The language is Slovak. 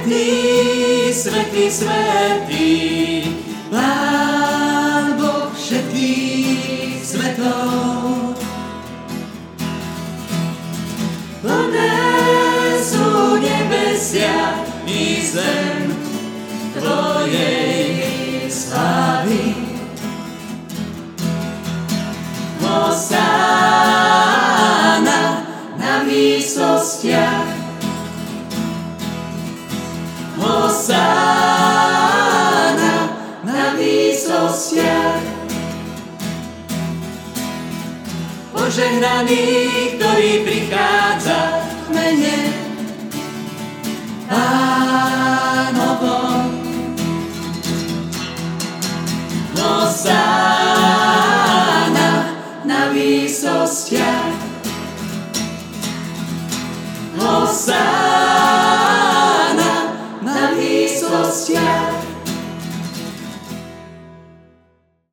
Svätý, svätý, svätý, Pán Boh všetkých svetov. Plné sú nebesia i zem Tvojej slávy. Hosána na výsostiach, Hosána na výsostiach. Požehnaný, ktorý prichádza v mene Pánovom. Hosána na výsostiach, Hosána na výsostiach.